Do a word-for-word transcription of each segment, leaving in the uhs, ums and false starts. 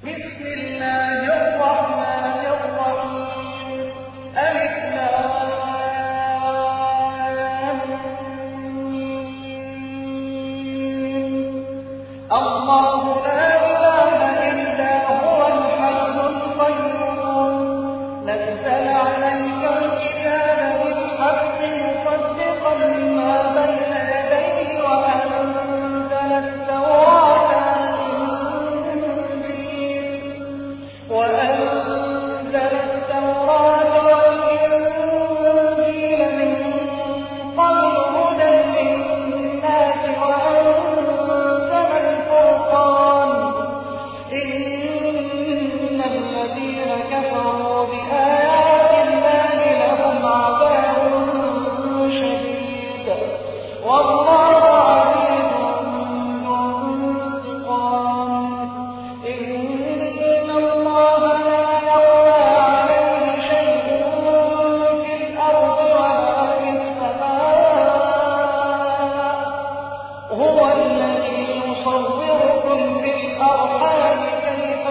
بسم الله الرحمن الرحيم ألف لام ميم الله لا إله إلا هو الحي القيوم نزل عليك الكتاب بالحق مصدقا لما بين يديه وأنزل التوراة وأنزل التوراة والإنجيل من قبل هدى للناس وأنزل الفرقان إن الذين كفروا بآيات الله لهم عذاب شديد والله عزيز ذو انتقام إن الله لا يخفى عليه شيء في الأرض ولا في السماء هو الذي يصوركم في الأرحام كيف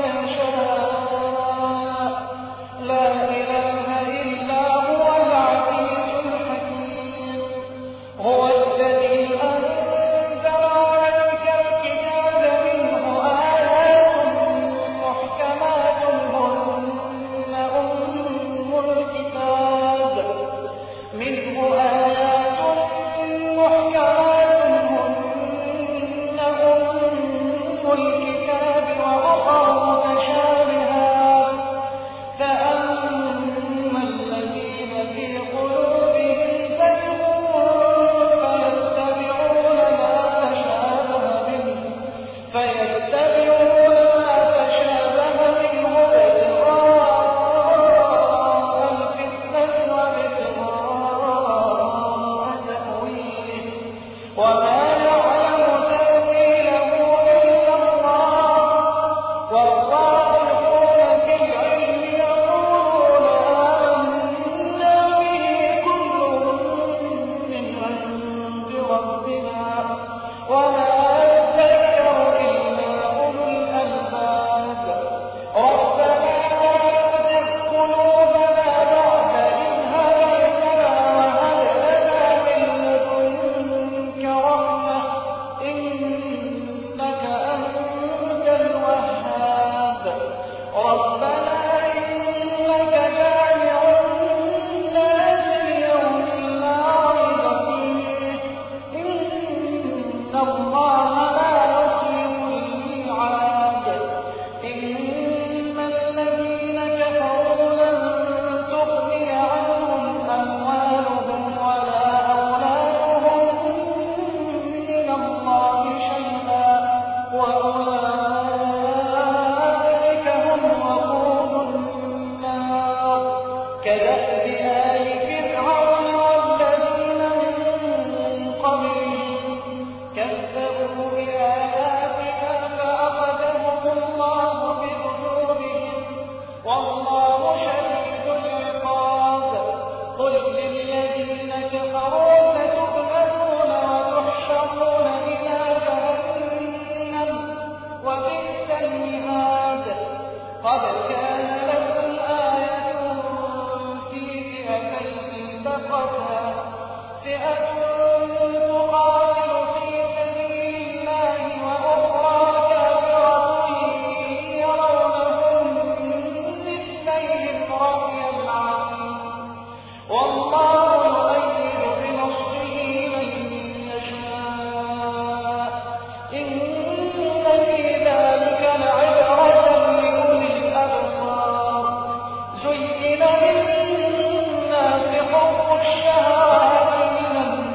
يشاء لا إله إلا هو العزيز الحكيم هو الذي أنزل عليك الكتاب منه آيات محكمات هن أم الكتاب منه آيات محكمات هن أم الكتاب وأخر متشابهات فأما الذين في قلوبهم زيغ فيتبعون ما تشابه منه فيتبعون ما تشابه منه ابتغاء الفتنة وابتغاء تأويله وما يعلم تأويله إلا الله والراسخون في العلم يقولون آمنا به كل من عند ربنا وما يذكر إلا أولو الألباب ربنا لا تزغ قلوبنا بعد إذ هديتنا وهب لنا من لدنك رحمة إنك أنت الوهاب ربنا إنك جامع الناس ليوم لا ريب فيه إن الله لا يخلف الميعاد إن الذين كفروا لن تغني عنهم أموالهم ولا أولادهم من الله شيئا وأولئك هم وقود النار كدأب آل فرعون والذين من قبلهم كذبوا بآياتنا فأخذهم الله بذنوبهم والله شديد العقاب قل للذين كفروا ستغلبون وتحشرون إلى جهنم وبئس المهاد قد كان لكم آية في فئتين التقتا فئة تقاتل في سبيل الله وأخرى كافرة يرونهم مثليهم رأي العين والله يؤيد بنصره من يشاء إن في ذلك لعبرة لأولي الأبصار زين للناس حب الشهوات من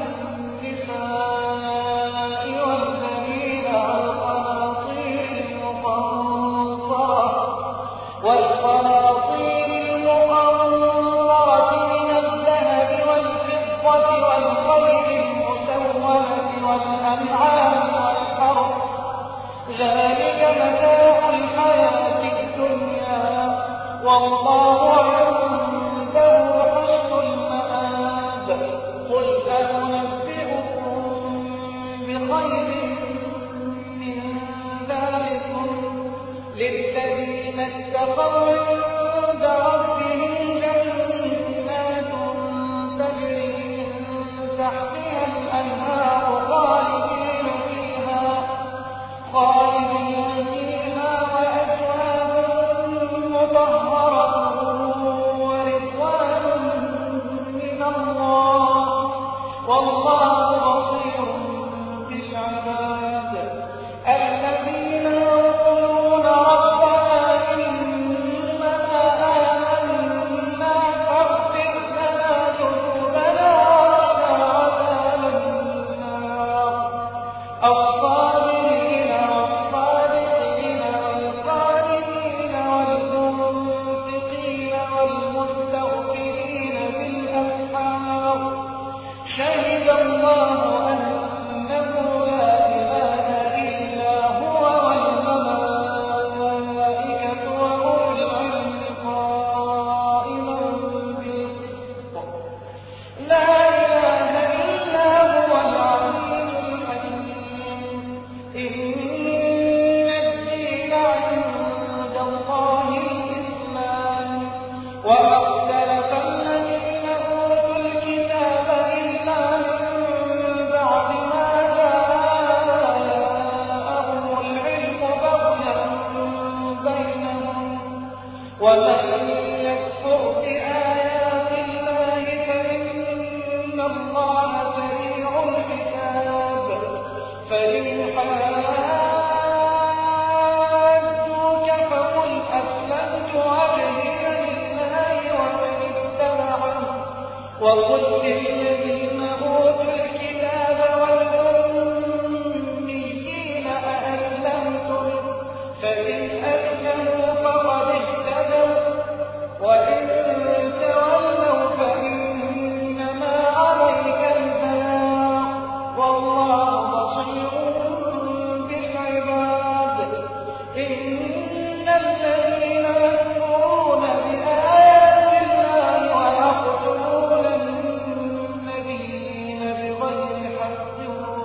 النساء والبنين والقناطير المقنطرة والقناطير المقنطرة من الذهب والفضة والخيل المسومة والأنعام والحرث ذلك متاع الحياة الدنيا والله عنده حسن المآب قل أنبئكم بخير من ذلكم للذين اتقوا عند ربهم جنات تجري من تحتها الأنهار خالدين فيها خالدين فيها وأزواج مطهرة ورضوان من الله والله بصير بالعباد الذين يقولون ربنا إننا آمنا فاغفر لنا ذنوبنا وقنا عذاب النار الصابرين والصادقين والقانتين والمنفقين والمستغفرين بالأسحار شهد الله أنه لا إله إلا هو والملائكة وأولو العلم قائما بالقسط لا إله إلا هو العزيز الحكيم إن الدين عند الله الإسلام وما اختلف الذين أوتوا الكتاب إلا من بعد ما جاءهم العلم بغيا بينهم ومن يكفر بآيات الله فإن الله سريع الحساب فإن حاجوك فقل أسلمت وجهي لله ومن اتبعني وقل للذين أوتوا الكتاب والأميين أأسلمتم فإن أسلموا فقد اهتدوا وإن تولوا فإنما عليك البلاغ والله بصير بالعباد إن الذين يكفرون بآيات الله ويقتلون النبيين بغير حق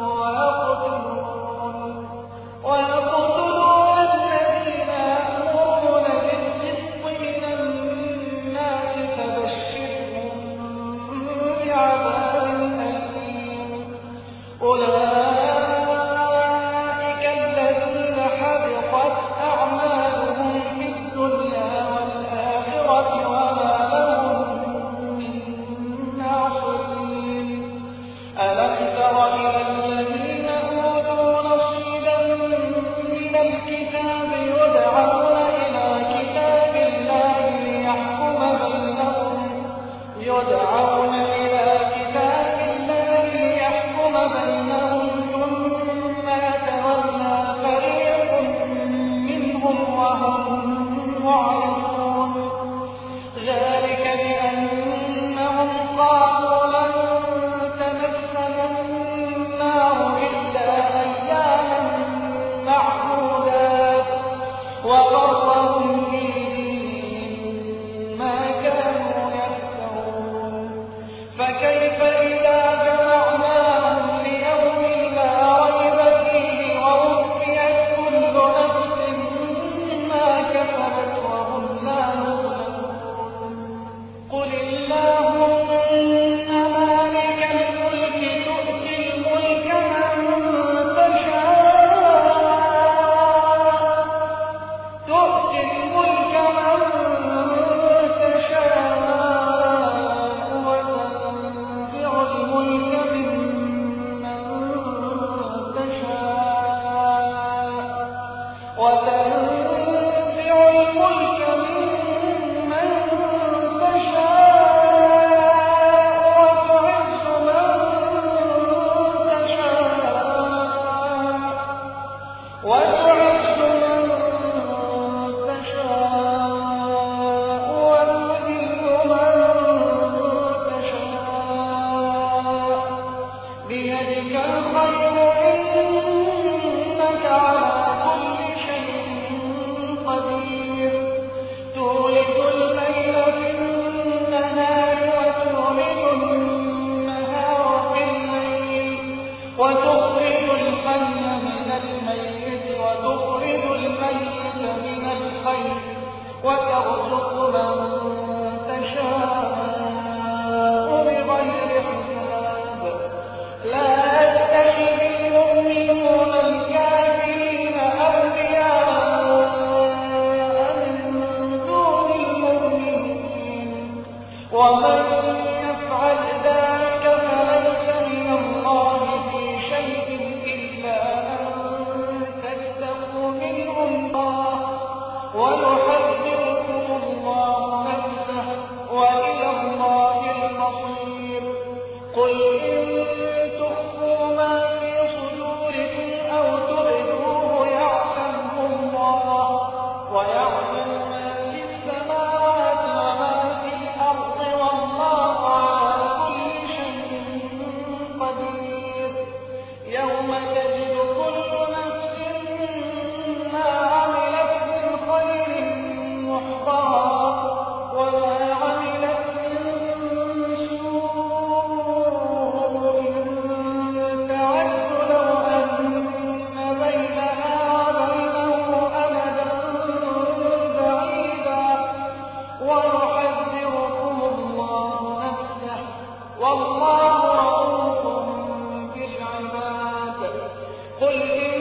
ويقتلون ويقتلون الذين يأمرون بالقسط من الناس فبشرهم بعذاب أليم أولئك الذين حبطت أعمالهم في الدنيا والآخرة وما لهم من ناصرين ألم تر إلى الذين أوتوا نصيبا من الكتاب يدعون إلى كتاب الله ليحكم بينهم يدعون إلى كتاب الله ليحكم بينهم ثم يتولى فريق منهم وهم معرضون ذلك بأنهم قالوا لن تمسنا النار إلا أياما معدودات وغرهم في دينهم ما كانوا يفترون فكيف إذا جمعناهم ليوم لا ريب فيه ووفيت كل نفس ما كسبت وهم لا يظلمون قل اللهم مالك الملك تؤتي الملك من تشاء تؤتي الملك من تشاء وتنزع الملك ممن تشاء وتنزع الملك ممن تشاء وتعز من تشاء وتعز من تشاء وتذل من تشاء بيدك الخير إنك على كل شيء وترزق من تشاء بغير حساب لا يتخذ المؤمنون الكافرين أولياء من دون المؤمنين ومن يفعل ذلك فليس من الله في شيء إلا أن تتقوا منهم الله ويحذركم الله نفسه وإلى الله المصير قل إن تخفوا ما في صدوركم أو تبدوه يعلمه الله ويعلم ما في السماوات وما في الأرض والله على كل شيء قدير يوم تجد كل نفس ما عملت من خير محضرا وما عملت من سوء تود لو أن بينها وبينه أمدا بعيدا ويحذركم الله نفسه والله رؤوف بالعباد قل إن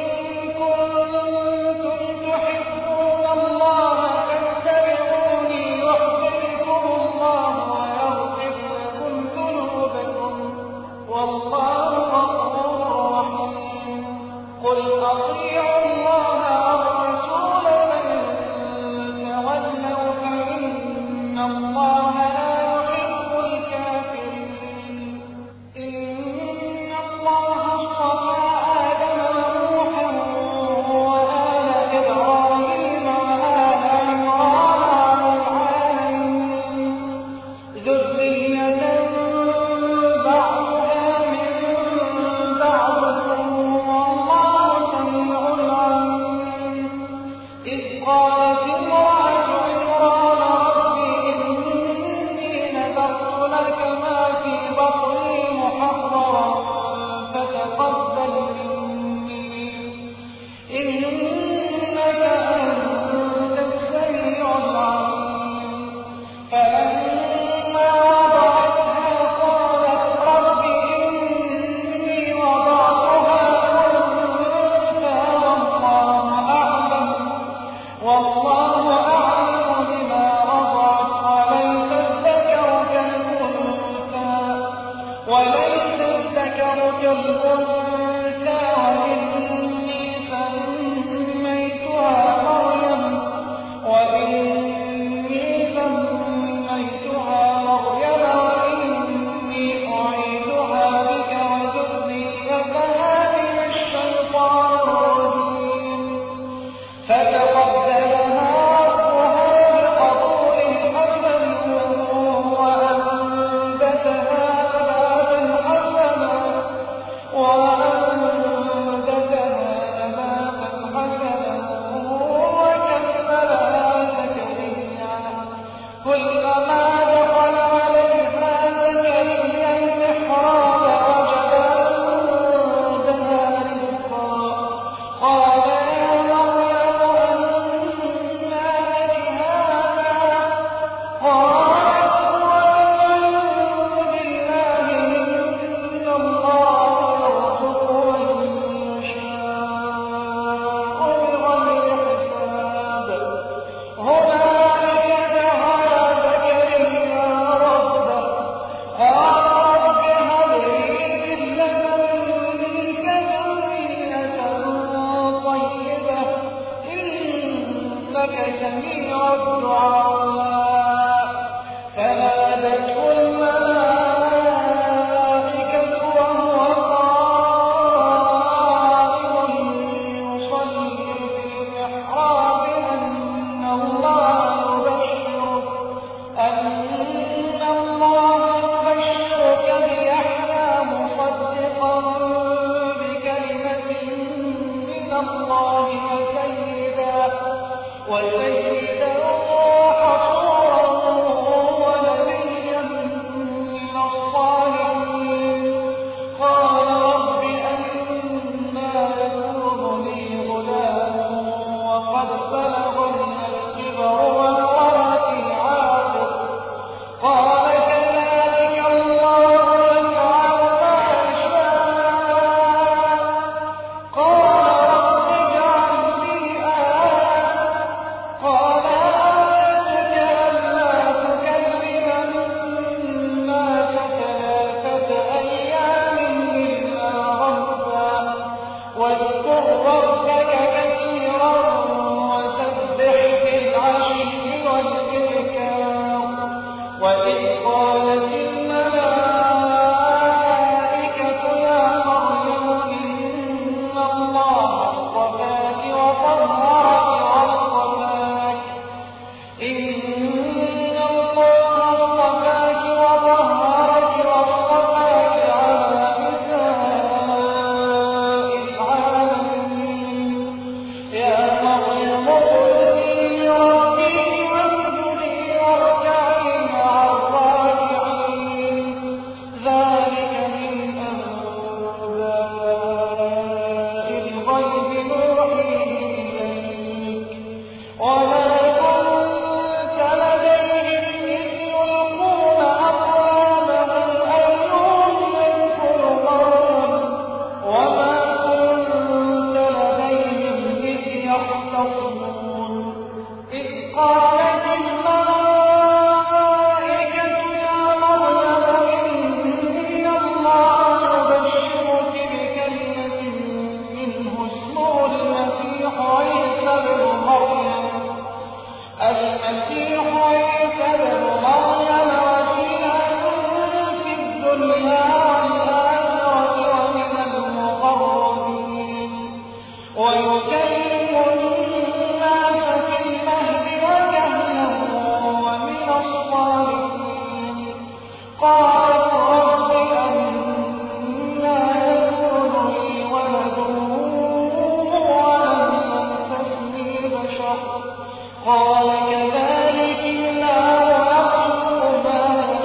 كنتم تحبون الله فاتبعوني يحببكم الله ويغفر لكم ذنوبكم والله غفور رحيم قل أطيعوا الله والرسول فإن تولوا فإن الله لا يحب الكافرين إن الله اصطفى آدم ونوحا وآل إبراهيم وآل عمران على العالمين ذرية بعضها من بعض والله سميع عليم إذ قالت امرأة عمران رب إني نذرت لك ما في بطني محررا فتقبل مني إنك أنت السميع العليم فلما وضعتها قالت رب إني وضعتها أنثى والله أعلم والله أعلم بما وضعت وليس الذكر كالأنثى وليس الذكر كالأنثى وإني سميتها مريم وإني سميتها مريم وإني أعيذها بك وذريتها من الشيطان الرجيم فتقبلها ربها بقبول حسن وأنبتها نباتا حسنا وأنبتها نباتا حسنا وكفلها زكريا كلما دخل عليها زكريا المحراب وجد عندها رزقا قال يا مريم أنى لك هذا قالت هو من عند الله إن الله يرزق من يشاء بغير حساب هنالك دعا زكريا ربه قال رب هب لي من لدنك ذرية طيبة إنك سميع الدعاء فنادته الملائكة وهو قائم يصلي في المحراب أن الله يبشرك أن الله يبشرك بيحيى مصدقا بكلمة من الله وسيدا وسيدا وحصورا ونبيا من الصالحين قال رب أنى يكون لي غلام وقد بلغني الكبر يختصمون إذ قالت الملائكة يا مريم إن الله يبشرك بكلمة منه اسمه المسيح عيسى بن مريم المسيح عيسى بن مريم وجيها في الدنيا والآخرة ومن المقربين ويكلم الناس في المهد وكهلا ومن الصالحين قالت رب أنى يكون لي ولد ولم يمسسني بشر قال كذلك الله يخلق ما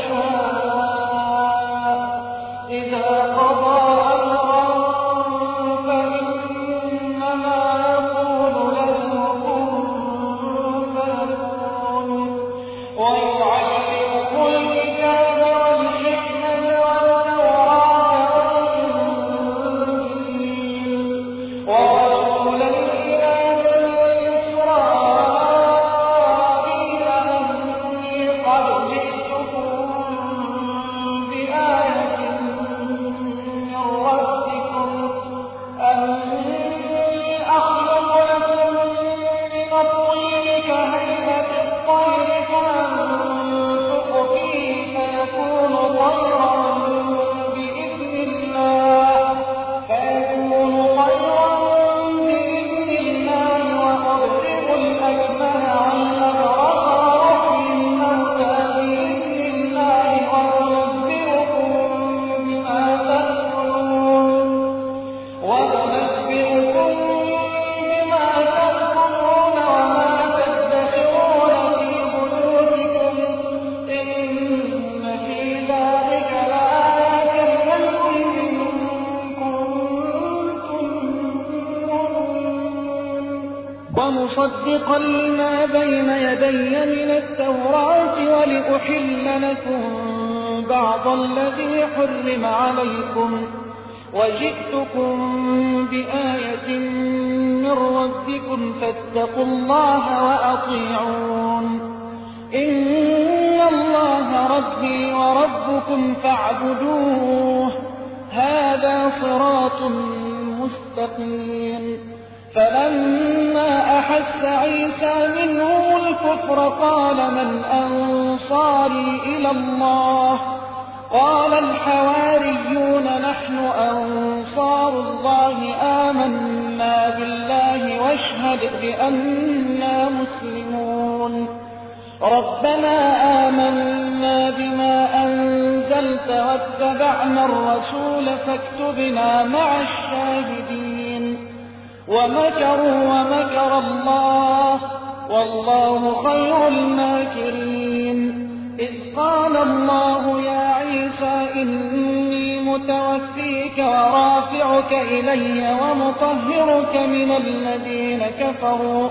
يشاء إذا قضى أمرا فإنما يقول له كن فيكون ويعلمه الكتاب والحكمة والتوراة والإنجيل ورسولا إلى بني إسرائيل أني قد جئتكم بآية من ربكم أني أخلق لكم من الطين كهيئة الطير فأنفخ فيه فيكون طيرا بإذن الله فيكون طيرا بإذن الله وأبرئ الأكمه والأبرص وأحيي الموتى بإذن الله وأنبئكم بما تأكلون وأنبئكم بما تأكلون وما تدخرون في بيوتكم إن في ذلك لآيات لكم إن كنتم مؤمنين ومصدقا لما بين يدي من التوراة ولأحل لكم بعض الذي حرم عليكم وجئتكم بآية من ربكم فاتقوا الله وأطيعون إن الله ربي وربكم فاعبدوه هذا صراط مستقيم فلما أحس عيسى منهم الكفر قال من أنصاري إلى الله قال الحواريون نحن أنصار الله آمنا بالله واشهد بأننا مسلمون ربنا آمنا بما أنزلت واتبعنا الرسول فاكتبنا مع الشاهدين ومكروا ومكر الله والله خير الماكرين إذ قال الله يا عيسى إني متوفيك ورافعك إلي ومطهرك من الذين كفروا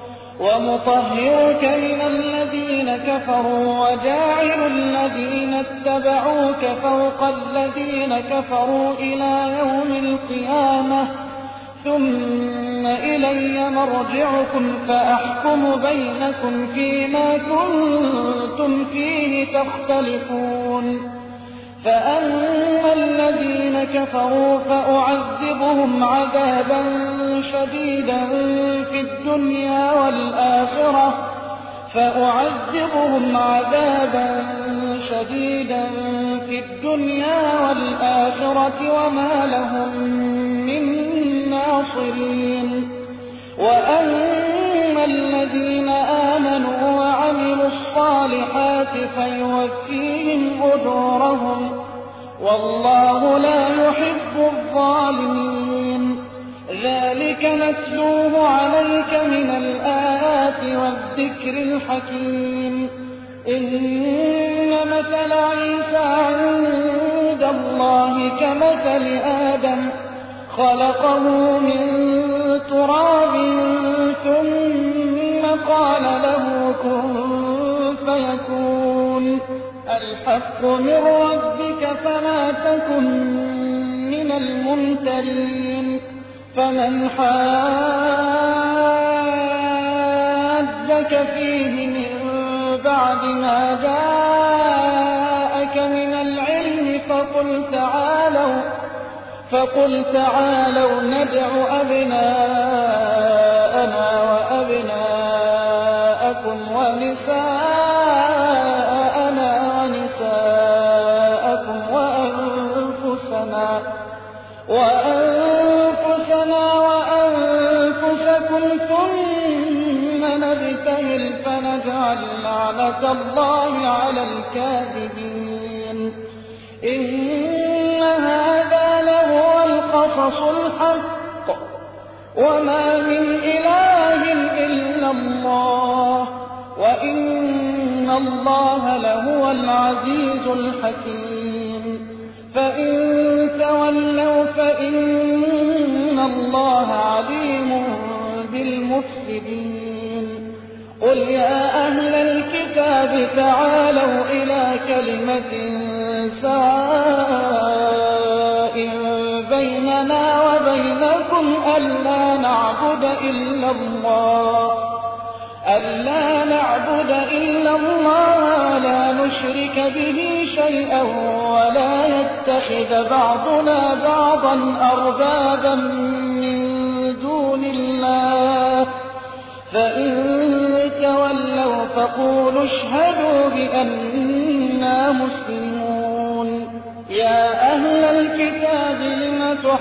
ومطهرك من الذين كفروا وجاعل الذين اتبعوك فوق الذين كفروا إلى يوم القيامة ثم إلي مرجعكم فأحكم بينكم فيما كنتم فيه تختلفون فأما الذين كفروا فأعذبهم عذابا شديدا في الدنيا والآخرة فأعذبهم عذابا شديدا في الدنيا والآخرة وما لهم من ناصرين وأما الذين آمنوا وعملوا الصالحات فيوفيهم أجورهم والله لا يحب الظالمين ذلك نتلوه عليك من الآيات والذكر الحكيم إن مثل عيسى عند الله كمثل آدم خلقه من تراب ثم قال له كن فيكون الحق من ربك فلا تكن من الممترين فمن حاجك لك فيه من بعد ما جاءك من العلم فقل تعالوا فقل تعالوا ندع أبناءنا وأبناءكم ونساءنا ونساءكم وأنفسنا وأنفسنا وأنفسكم ثم نبتهل فنجعل لعنة الله على الكاذبين إن هذا لهو القصص الحق وما من إله إلا الله وإن الله لهو العزيز الحكيم فإن تولوا فإن الله عليم بالمفسدين قل يا أهل الكتاب تعالوا إلى كلمة سواء بيننا وبينكم ألا نعبد إلا الله ألا نعبد إلا الله ولا نشرك به شيئا ولا يتخذ بعضنا بعضا أربابا من دون الله فإن تولوا فقولوا اشهدوا بأننا مسلمون يا أهل الكتاب لم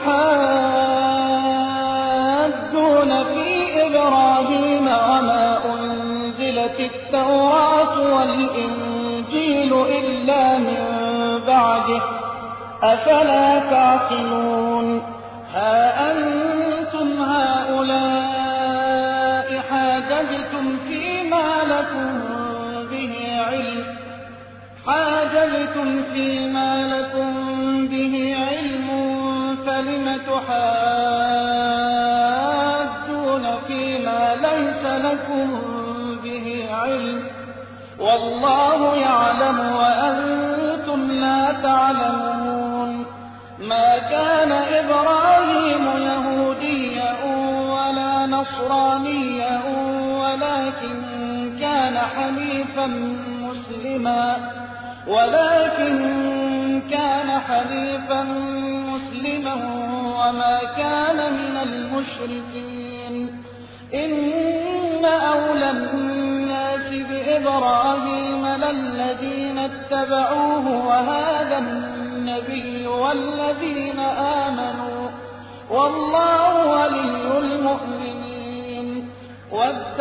تحاجون في إبراهيم وما أنزلت التوراة والإنجيل إلا من بعده أفلا تعقلون ها أنتم هؤلاء حاججتم فيما لكم به علم حاججتم فيما لكم به علم فلم تحاجون فيما ليس لكم به علم والله يعلم وأنتم لا تعلمون ما كان إبراهيم يهوديا ولا نصرانيا ولكن كان حنيفا مسلما ولكن كان حنيفا مسلما وما كان من المشركين إن أولى الناس بإبراهيم للذين اتبعوه وهذا النبي والذين آمنوا والله ولي المؤمنين ود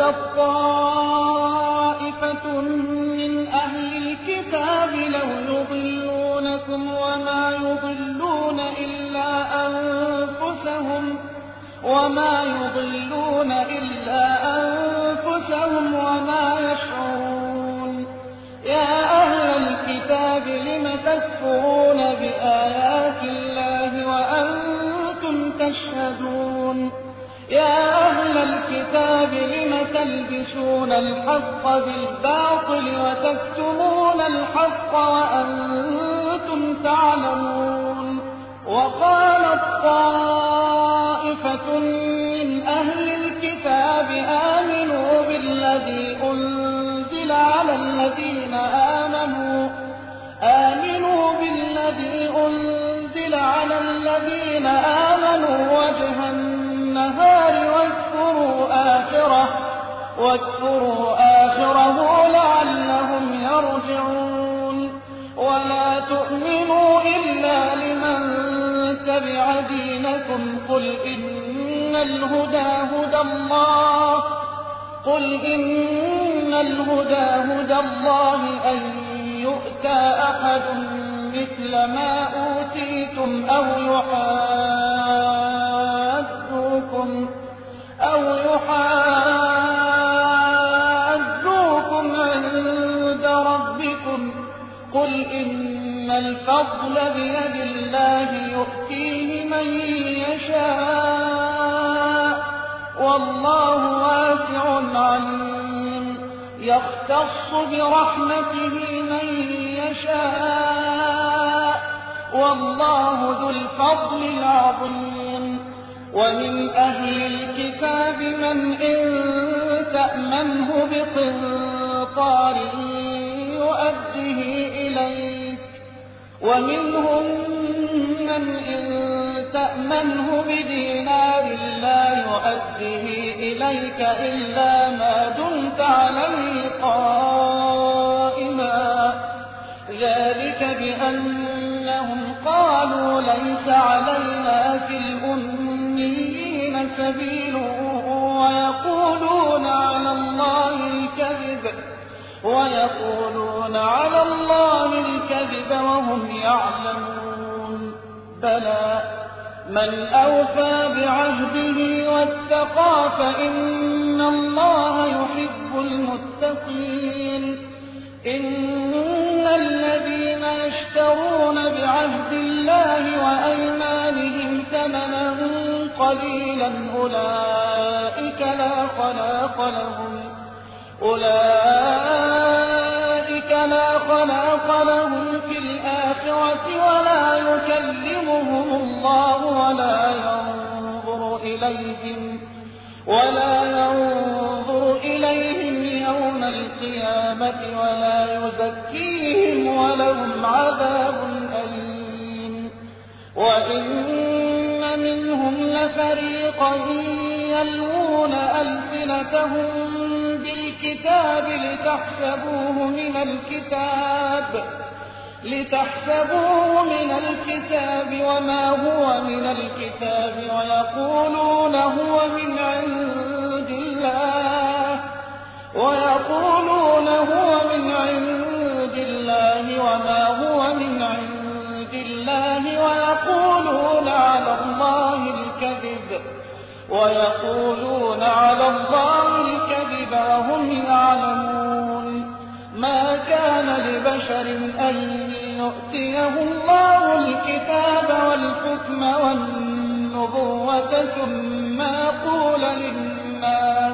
طائفة من أهل الكتاب لو يضلونكم وما يضلون إلا أنفسهم وما يضلون إلا أنفسهم وما يشعرون يا أهل الكتاب لم تكفرون بآيات الله وأنتم تشهدون يا أهل الكتاب لم تلبسون الحق بالباطل وتكتمون الحق وأنتم تعلمون وقالت طائفة من أهل الكتاب آمنوا بالذي أنزل على الذين آمنوا آمنوا بالذي أنزل على الذين آمنوا وجه النهار واكفروا آخره واكفروا آخره لعلهم يرجعون ولا تؤمنوا إلا لمن تبع دينكم قل إن الهدى هدى الله قل إن الهدى هدى الله أن يؤتى أحد مثل ما أوتيتم أو يحاجوكم أو يحاجوكم عند ربكم قل إن الفضل بيد الله يؤتيه من يشاء والله واسع عليم يختص برحمته من يشاء والله ذو الفضل العظيم ومن أهل الكتاب من إن تأمنه بقنطار يؤده إليك، ومنهم من إن تأمنه بدينار لا يؤده إليك إلا ما دمت عليه قائما، ذلك بأنهم قالوا ليس علينا في الأميين سبيل ويقولون على الله الكذب ويقولون على الله الكذب وهم يعلمون. بلى من أوفى بعهده واتقى فإن الله يحب المتقين. إن الذين يشترون بعهد الله وأيمانهم ثمنا قليلا أولئك لا خلاق لهم أولئك لا خلاق لهم في الآخرة ولا يكلمهم الله ولا ينظر إليهم ولا ينظر إليهم يوم القيامة ولا يزكيهم ولهم عذاب أليم. وإن منهم لفريقا يلوون ألسنتهم بالكتاب لتحسبوه من الكتاب لتحسبوه من الكتاب وما هو من الكتاب ويقولون هو من عند الله ويقولون هو من عند الله وما هو من عند الله ويقولون على الله الكذب ويقولون على الله الكذب وهم يعلمون. ما كان لبشر أن يؤتيه الله الكتاب والحكم والنبوة ثم يقول للناس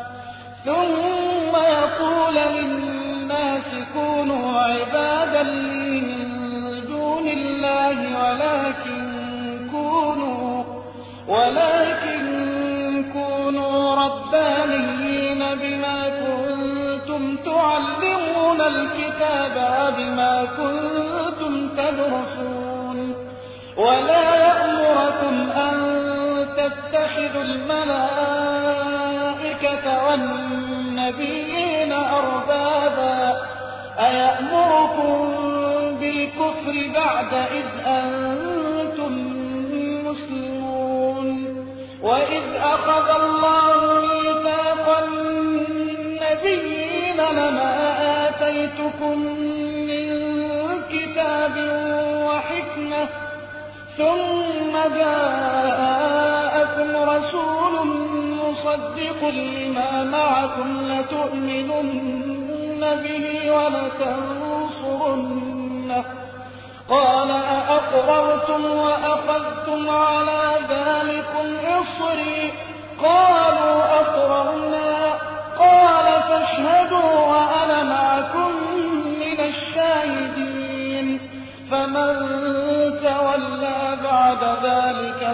ثم يقول للناس كونوا عبادا لي من دون الله ولكن كونوا ولكن كونوا ربانيين بما كنتم تعلمون الكتاب وبما كنتم تدرسون. ولا يأمركم أن تتخذوا الملائكة والنبيين أربابا أيأمركم بالكفر بعد إذ أنتم مسلمون. وإذ أخذ الله ميثاق النبيين لما آتيتكم من كتاب وحكمة ثم جاءكم رسول مصدق لما معكم لتؤمنن به ولتنصرنه قال أأقررتم وأخذتم على ذلكم إصري قالوا أقررنا قال فاشهدوا وأنا معكم من الشاهدين. فمن تولى بعد ذلك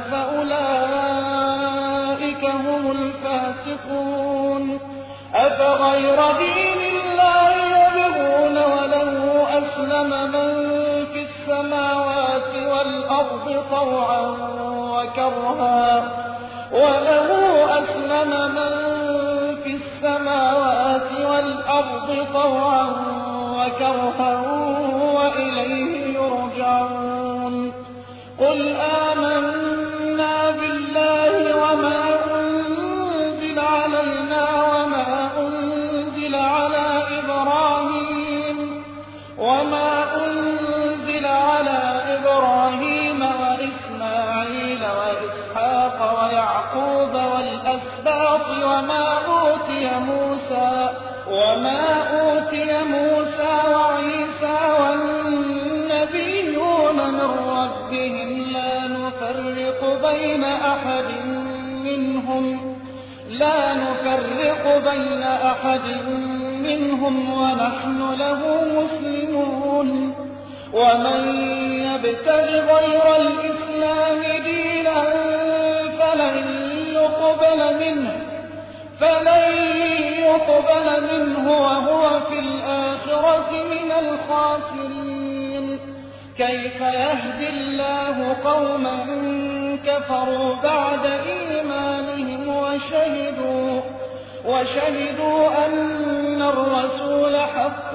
فأولئك هم الفاسقون. أفغير دين الله يبغون وله أسلم من في السماوات والأرض طوعا وكرها وله أسلم من في السماوات والأرض طوعا وكرها وإليه يرجعون. قل آمنا بالله وما أنزل علينا وما أنزل على إبراهيم وما أنزل على إبراهيم وإسماعيل وإسحاق ويعقوب والأسباط وما أوتي موسى وما أوتي موسى وعيسى والنبيون من ربهم لا نفرق بين أحد منهم لا نفرق بين أحد منهم ونحن له مسلمون. ومن يبتغ غير الإسلام دينا فلن يقبل منه فلن يقبل منه وهو في الآخرة من الخاسرين. كيف يهدي الله قوما كفروا بعد إيمانهم وشهدوا, وشهدوا أن الرسول حق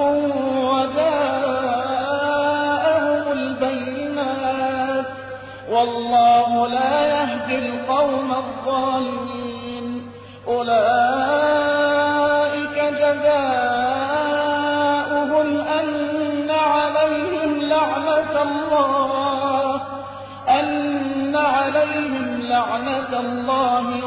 وجاءهم البينات والله لا يهدي القوم الظالمين. أولئك جزاؤهم أن عليهم لعنة الله أن عليهم لعنة الله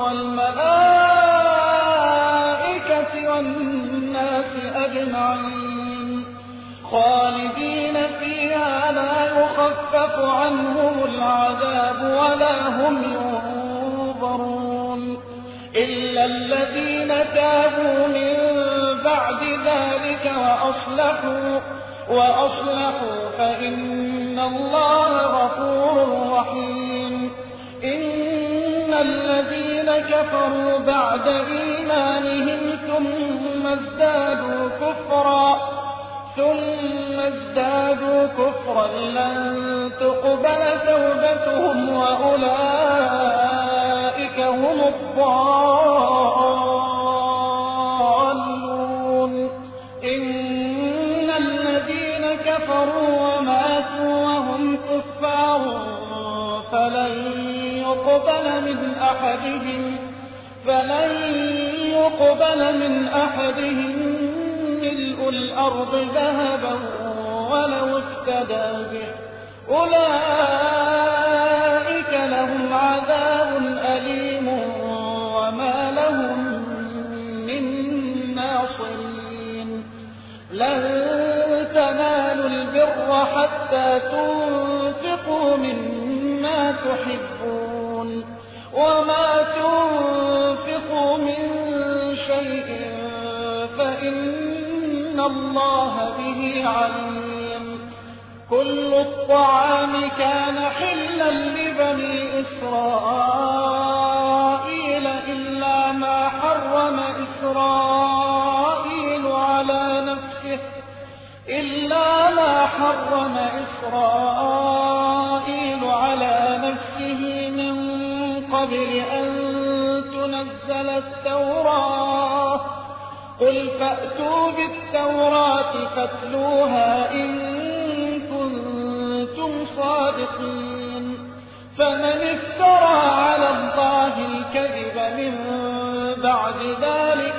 والملائكة والناس أجمعين خالدين فيها لا يخفف عنهم العذاب ولا هم ينظرون إلا الذين تابوا من بعد ذلك وأصلحوا, وأصلحوا فإن الله غفور رحيم. إن الذين كفروا بعد إيمانهم ثم ازدادوا كفرا ثم ازدادوا كفرا لن تقبل توبتهم وأولئك هم الضالون. إن الذين كفروا وماتوا وهم كفار فلن يقبل من أحدهم فلن يقبل من أحدهم ملء الأرض ذهبا ولو افتدى به. أولئك لهم عذاب أليم وما لهم من ناصرين. لن تنالوا البر حتى تنفقوا مما تحبون وما تنفقوا من شيء فإن الله به عليم. كل الطعام كان حلا لبني إسرائيل إلا ما حرم إسرائيل على نفسه إلا ما حرم إسرائيل على نفسه من قبل أن تنزل التوراة. قل فأتوا بالتوراة فاتلوها إن كنتم صادقين. فمن افترى على الله الكذب من بعد ذلك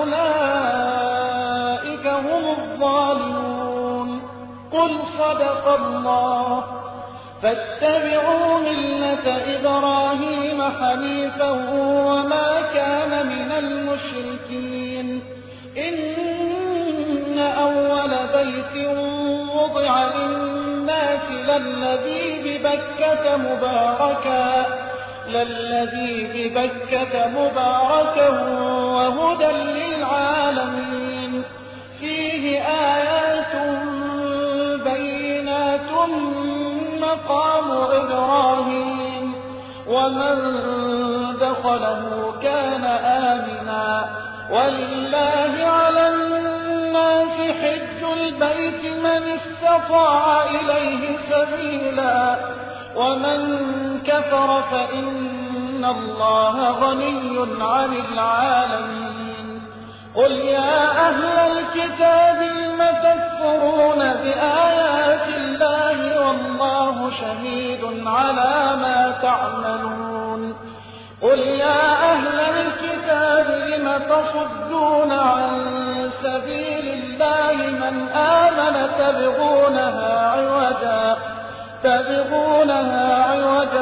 فأولئك هم الظالمون. قل صدق الله فاتبعوا ملة إبراهيم حنيفا وما كان من المشركين. إن أول بيت وضع للناس للذي ببكة مباركا للذي ببكة مباركا وهدى للعالمين. فيه آيات بينات مقام إبراهيم ومن دخله كان آمنا. ولله على الناس حج البيت من استطاع إليه سبيلا ومن كفر فإن الله غني عن العالمين. قل يا أهل الكتاب لم تكفرون بآيات الله والله شهيد على ما تعملون. قل يا أهل الكتاب لم تصدون عن سبيل الله من آمن تبغونها عوجا تبغونها عوجا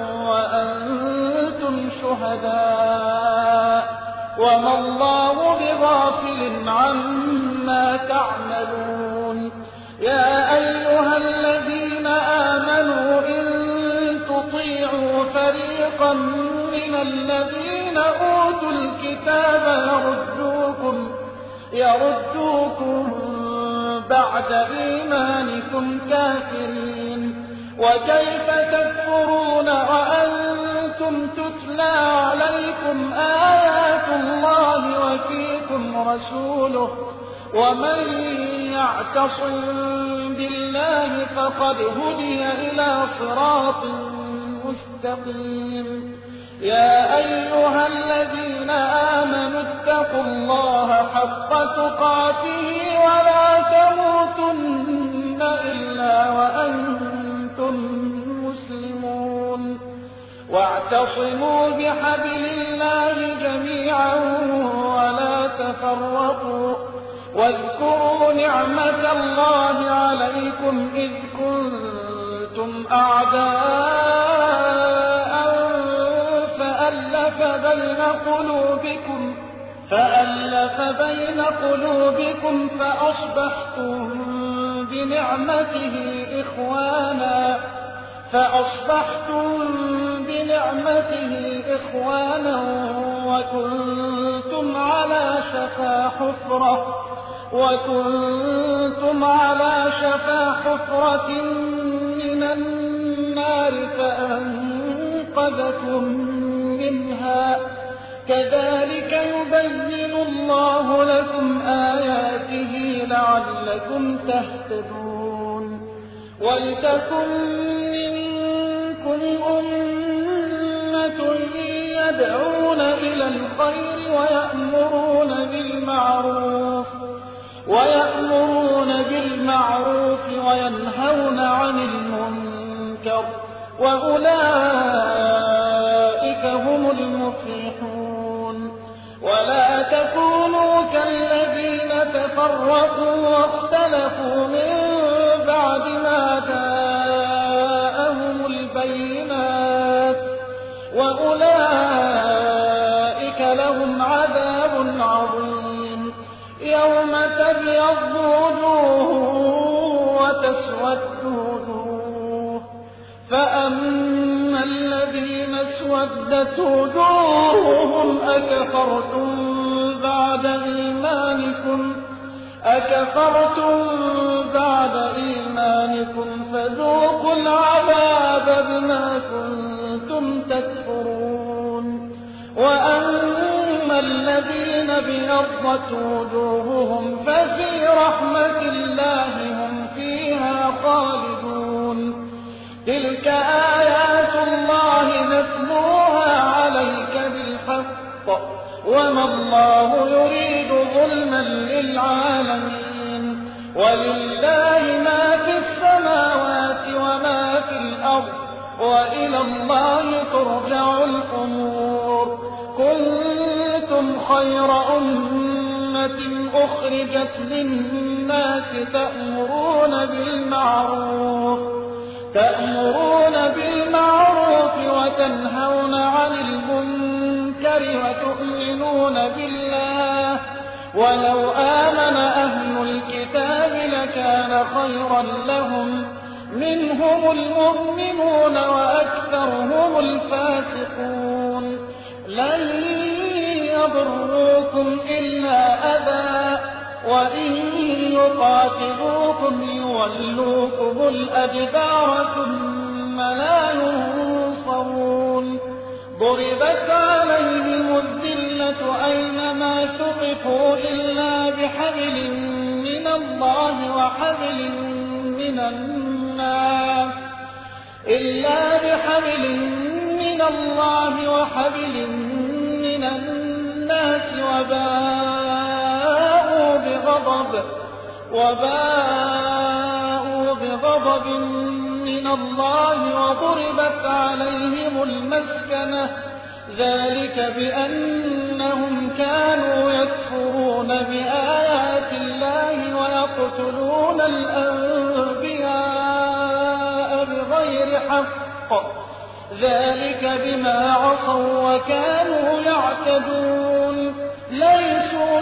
وأنتم شهداء وما الله بغافل عما تعملون. يا أيها الذين آمنوا إن تطيعوا فريقا من الذين أوتوا الكتاب يردوكم يردوكم بعد إيمانكم كافرين. وكيف تكفرون وأنتم تتلون نزلنا عليكم آيات الله وفيكم رسوله ومن يعتصم بالله فقد هدي إلى صراط مستقيم. يا أيها الذين آمنوا اتقوا الله حق تقاته ولا تموتن إلا وأنتم مسلمون. واعتصموا بحبل الله جميعا ولا تفرقوا. واذكروا نعمة الله عليكم إذ كنتم أعداء فألف بين قلوبكم فألف بين قلوبكم فأصبحتم بنعمته إخوانا فأصبحتم بنعمته إخوانا وكنتم على شفا حفرة وكنتم على شفا حفرة من النار فأنقذكم منها. كذلك يبين الله لكم آياته لعلكم تهتدون. ولتكن منكم أمة يدعون إلى الخير ويأمرون بالمعروف ويأمرون بالمعروف وينهون عن المنكر وأولئك هم المفلحون. ولا تكونوا كالذين تفرقوا واختلفوا من بعد ما جاءهم البينات وأولئك لهم عذاب عظيم. يوم تبيض وجوه وتسود وجوه فأما الذين اسودت وجوههم أكفرتم بعد إيمانكم أكفرتم بعد إيمانكم فذوقوا العذاب بما كنتم تكفرون. وأما الذين ابيضت وجوههم ففي رحمة الله هم فيها خالدون. تلك آيات الله نتلوها عليك بالحق وما الله يريد ظلما للعالمين. ولله ما في السماوات وما في الأرض وإلى الله ترجع الأمور. كنتم خير أمة أخرجت للناس تأمرون بالمعروف تأمرون بالمعروف وتنهون عن المنكر وتؤمنون بالله. ولو آمن أهل الكتاب لكان خيرا لهم منهم المؤمنون وأكثرهم الفاسقون. لن يضروكم إلا أذى وإن يقاتلوكم يولوكم الأدبار ثم لا ينصرون. ضربت عليهم الذلة أينما ثقفوا إلا بحبل من الله وحبل من الناس إلا بحبل من الله وحبل من الناس وباءوا بغضب وباءوا بغضب من الله وضربت عليهم المسكنة ذلك بأنهم كانوا يكفرون بآيات الله ويقتلون الأنبياء بغير حق ذلك بما عصوا وكانوا يعتدون. ليسوا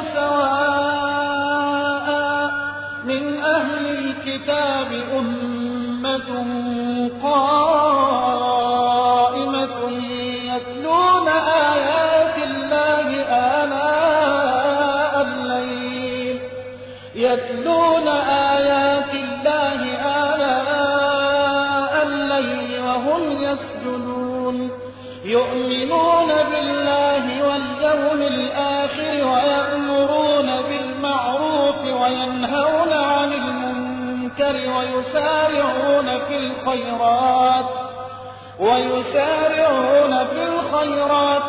سواء من أهل الكتاب أمة قائمة يتلون آيات الله آناء الليل يتلون آيات الله آناء الليل وهم يسجدون يؤمنون الخيرات ويسارعون في الخيرات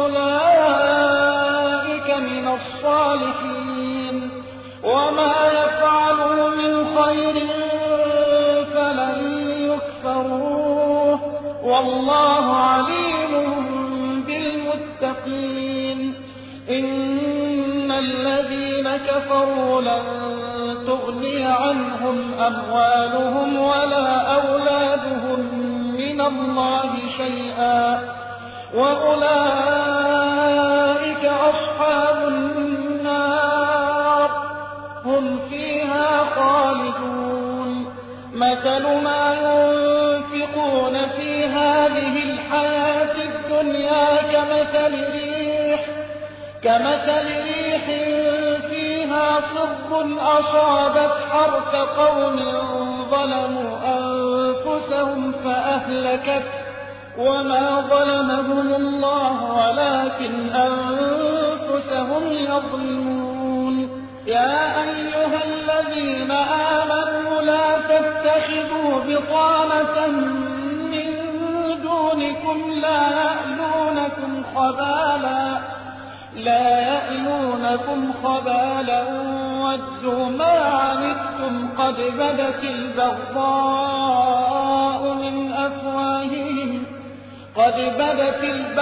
وأولئك من الصالحين وما يفعلوا من خير فلن يكفروه والله عليم بالمتقين. إن الذين كفروا لن تغني عنهم أموالهم ولا أولادهم من الله شيئا وأولئك أصحاب النار هم فيها خالدون. مثل ما ينفقون في هذه الحياة الدنيا كمثل ريح كمثل ريح فيها صر أصابت حرث قوم ظلموا أنفسهم فأهلكت وما ظلمهم الله ولكن أنفسهم يظلمون. يا أيها الذين آمنوا لا تتخذوا بطانة من دونكم لا يألونكم خبالا لا يألونكم خبالا ودوا ما عنتم قد بدت البغضاء من أفواههم قد بدت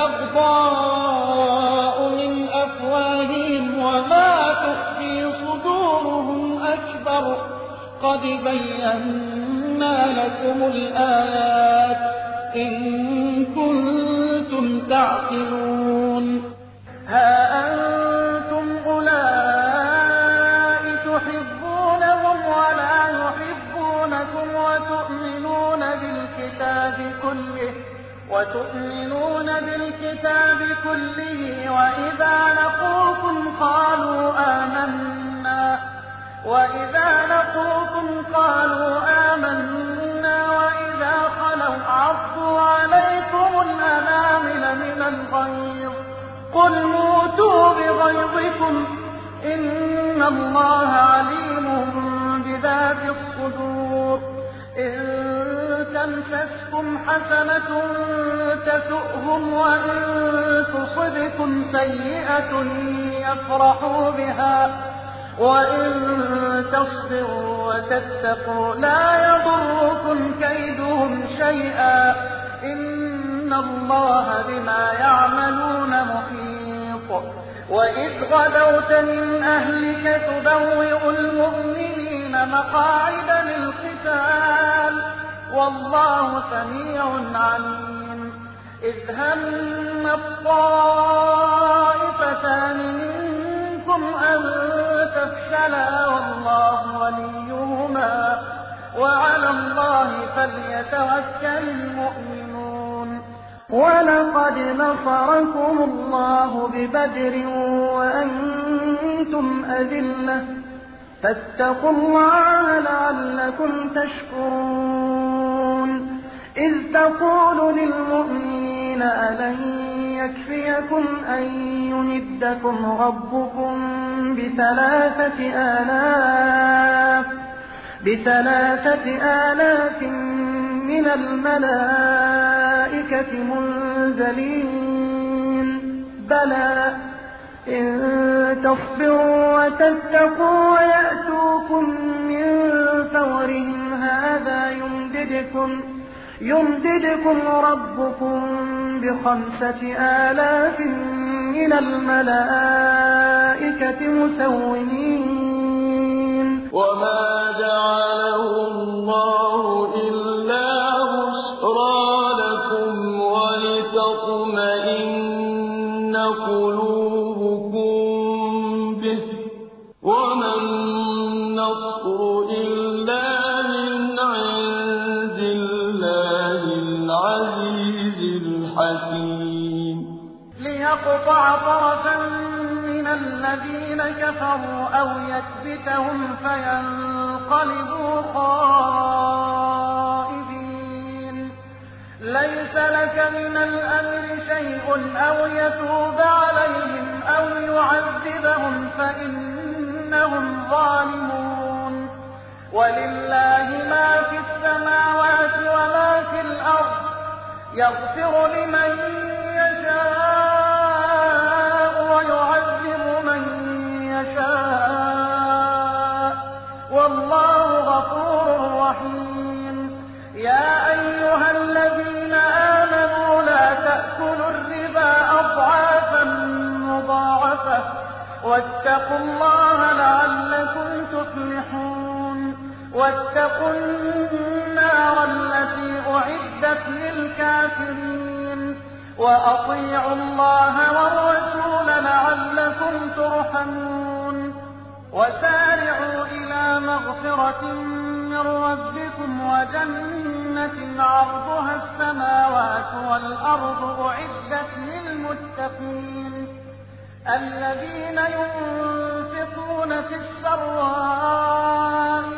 البغضاء من أفواههم وما تخفي صدورهم أكبر قد بينا لكم الآيات إن كنتم تعقلون. ها أنتم أولئك تحبونهم ولا يحبونكم وتؤمنون بالكتاب كله وتؤمنون بالكتاب كله وإذا لقوكم قالوا آمنا وإذا لقوكم قالوا آمنا وإذا خلوا عضوا عليكم الأنامل من الغيظ قل موتوا بغيظكم إن الله عليم بذات الصدور. إن تمسسكم حسنة تسؤهم وإن تصبكم سيئة يفرحوا بها وإن تصبروا وتتقوا لا يضركم كيدهم شيئا إن الله بما يعملون محيط. وإذ غدوت من أهلك تبوئ المؤمنين مقاعد للقتال والله سميع عليم. إذ هم الطائفتان منكم أن تفشلا والله وليهما وعلى الله فليتوكل المؤمنون. ولقد نصركم الله ببدر وأنتم أذلة فاتقوا الله لعلكم تشكرون. إذ تقول للمؤمنين ألن يكفيكم أن يمدكم ربكم بثلاثة آلاف بثلاثة آلاف من الملائكة منزلين بلى إن تصبروا وتتقوا ويأتوكم من فورهم هذا يمددكم يمددكم ربكم بخمسة آلاف من الملائكة مسومين. وما جعله الله إلا بشرى لكم ولتطمئن قلوبكم به وما النصر إلا من عند الله العزيز الحكيم. ليقطع طرفا من الذين كفروا أو يكبتهم فينقلبوا خائبين. ليس لك من الأمر شيء أو يتوب عليهم أو يعذبهم فإنهم ظالمون. ولله ما في السماوات يغفر لمن يشاء ويعذب من يشاء والله غفور رحيم. يا أيها الذين آمنوا لا تأكلوا الربا أضعافا مضاعفة واتقوا الله لعلكم تفلحون. واتقوا النار التي أعدت للكافرين وأطيعوا الله والرسول لعلكم ترحمون. وسارعوا إلى مغفرة من ربكم وجنة عرضها السماوات والأرض أعدت للمتقين الذين ينفقون في السراء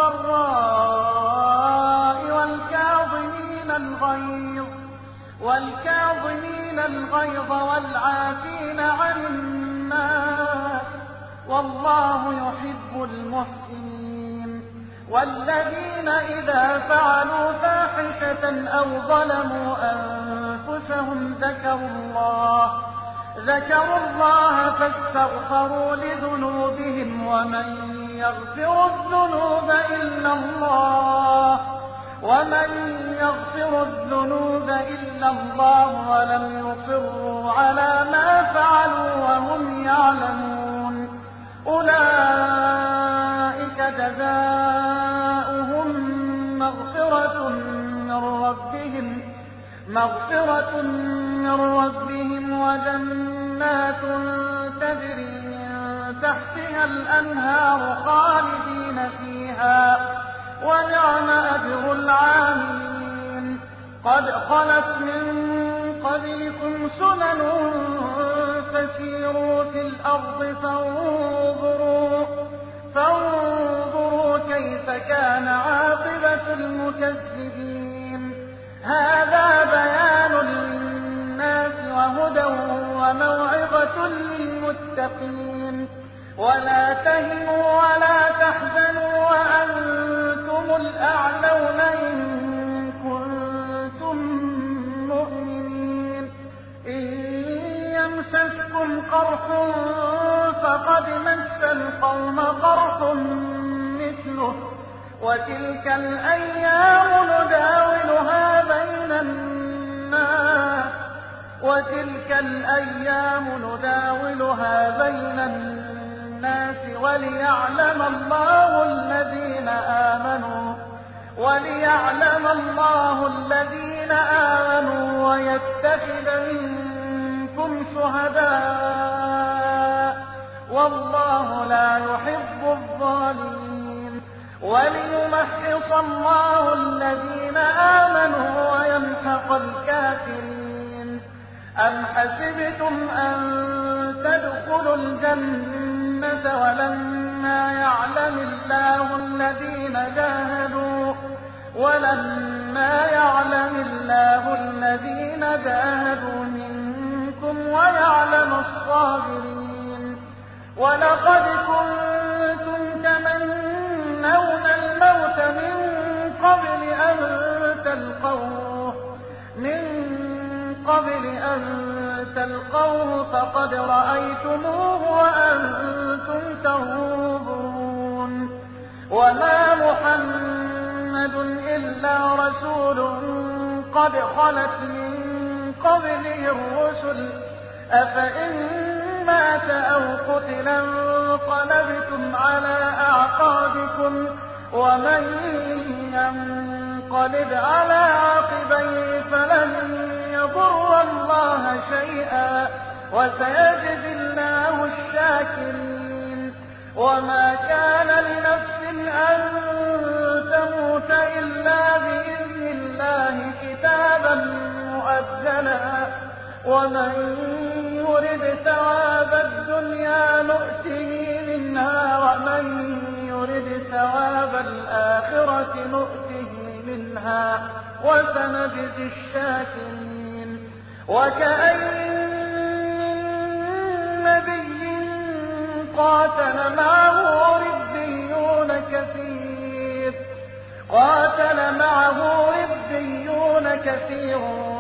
والضراء والكاظمين الغيظ والكاظمين الغيظ والعافين عن الناس والله يحب المحسنين. والذين إذا فعلوا فاحشة أو ظلموا أنفسهم ذكروا الله ذكروا الله فاستغفروا لذنوبهم ومن يغفر الذنوب إلا الله ومن يغفر الذنوب إلا الله ولم يصروا على ما فعلوا وهم يعلمون أولئك جزاؤهم مغفرة من ربهم مغفرة من ربهم وجنات تجري من تحتها الأنهار خالدين فيها ونعم أجر العاملين. قد خلت من قبلكم سنن فسيروا في الأرض فانظروا فانظروا كيف كان عاقبة المكذبين. هذا بيان للناس وهدى وموعظة للمتقين. ولا تهنوا ولا تحزنوا وأنتم الأعلون إن كنتم مؤمنين. إن يمسسكم قرح فقد مس القوم قرح مثله وتلك الأيام نداولها بين الناس وتلك الأيام نداولها بين الناس وليعلم الله الذين آمنوا وليعلم الله الذين آمنوا ويتخذ منكم شهداء والله لا يحب الظالمين. وليمحص الله الذين آمنوا ويمحق الكافرين. أم حسبتم أن تدخلوا الجنة ولما يعلم الله الذين جاهدوا ولما يعلم الله الذين جاهدوا منكم ويعلم الصابرين. ولقد كنتم تمنون الموت من قبل أن تلقوه من قبل أن تلقوه فقد رأيتموه وأنتم تنظرون. وما محمد إلا رسول قد خلت من قبله الرسل أفإن مات أو قتل انقلبتم على أعقابكم ومن ينقلب على عقبيه فلن يضر الله شيئا وسيجزي الله الشاكرين. وما كان لنفس أن تموت إلا بإذن الله كتابا مؤجلا ومن يرد ثواب الدنيا نؤته منها ومن يرد ثواب الآخرة نؤته منها وسنجزي الشاكرين. وكأين من نبي قاتل معه ربيون كثير قاتل معه ربيون كثير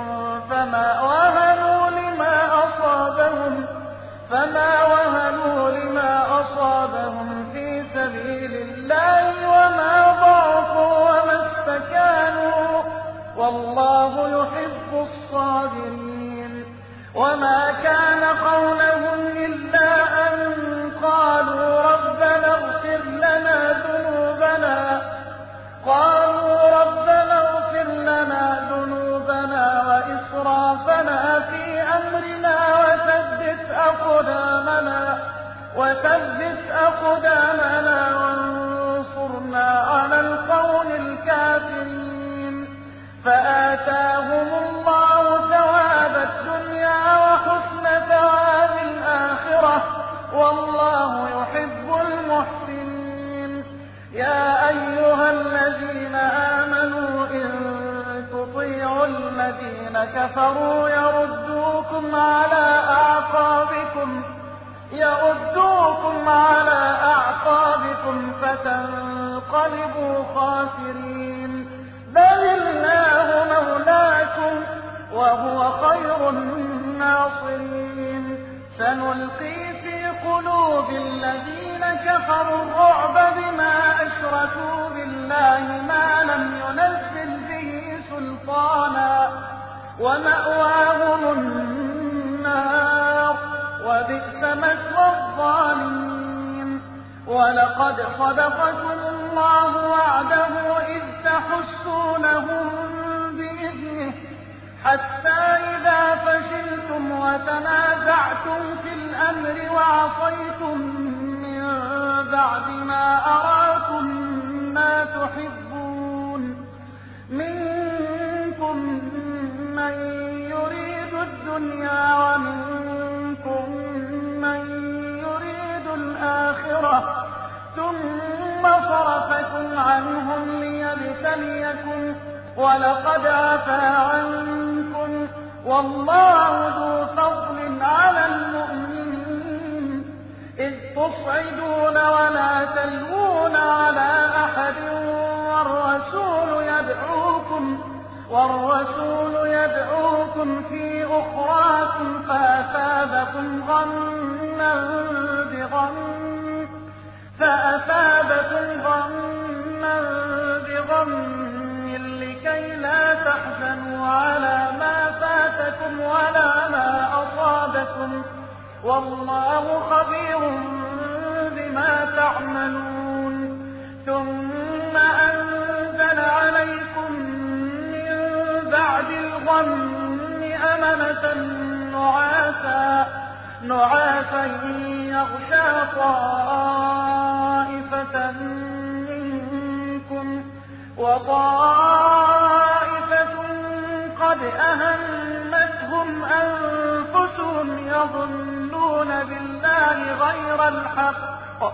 فما وهنوا لما أصابهم فما وهنوا لما أصابهم في سبيل الله وما ضعفوا وما استكانوا والله يحب الصابرين. وما كان قولهم إلا أن قالوا ربنا اغفر لنا ذنوبنا قالوا ربنا اغفر لنا ذنوبنا وإسرافنا في أمرنا وثبت أقدامنا وثبت أقدامنا وانصرنا على القوم الكافرين. فآتاهم الله ثواب الدنيا وحسن ثواب الآخرة والله يحب المحسنين. يا أيها الذين آمنوا إن تطيعوا الذين كفروا يردوكم على أعقابكم يردوكم على أعقابكم فتنقلبوا خاسرين. بل الله مولاكم وهو خير الناصرين. سنلقي في قلوب الذين كفروا الرعب بما أشركوا بالله ما لم ينزل به سلطانا ومأواهم النار وبئس مثوى الظالمين. ولقد صدقكم الله وعده إذ تحسونهم بإذنه حتى إذا فشلتم وتنازعتم في الأمر وعصيتم من بعد ما أراكم ما تحبون منكم من يريد الدنيا ومنكم من يريد الآخرة ثم صرفكم عنهم ليبتليكم ولقد عفا عنكم والله ذو فضل على المؤمنين. إذ تصعدون ولا تلوون على أحد والرسول يدعوكم والرسول يدعوكم في أخراكم فأثابكم غما بغم فأثابكم غما بغم لكي لا تحزنوا على ما فاتكم ولا ما أصابكم والله خبير بما تعملون. ثم أنزل عليكم من بعد الغم أمنة نعاسا نعاسا يغشى طائفة منكم وطائفة قد أهمتهم أنفسهم يظنون بالله غير الحق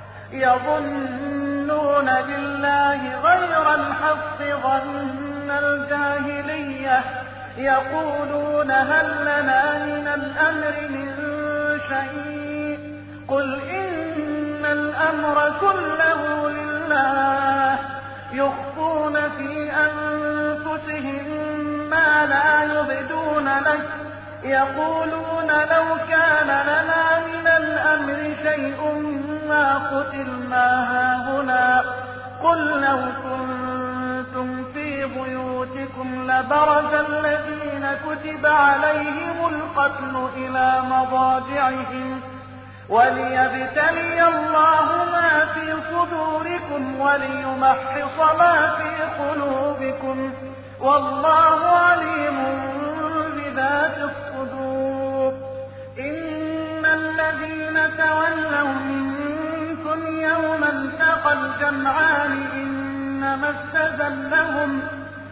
يظنون بالله غير الحق ظن الجاهلية يقولون هل لنا من الأمر من شيء قل إن الأمر كله لله يخفون في أنفسهم ما لا يبدون لك يقولون لو كان لنا من الأمر شيء ما قتلنا هاهنا قل لو كنتم في بيوتكم لبرز الذين كتب عليهم القتل إلى مضاجعهم وليبتلي الله ما في صدوركم وليمحص ما في قلوبكم والله عليم بذات الصدور. إن الذين تولوا منكم يوم التقى الجمعان إنما استزلهم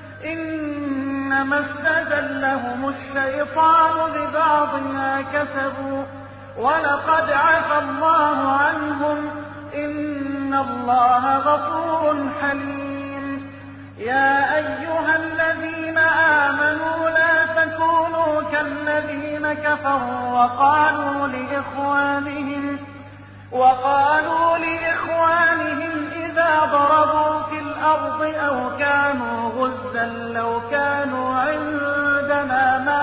إنما استزلهم الشيطان ببعض ما كسبوا ولقد عفا الله عنهم إن الله غفور حليم. يا أيها الذين آمنوا لا تكونوا كالذين كفروا وقالوا لإخوانهم وقالوا لإخوانهم إذا ضربوا في الأرض أو كانوا غزا لو كانوا عندنا ما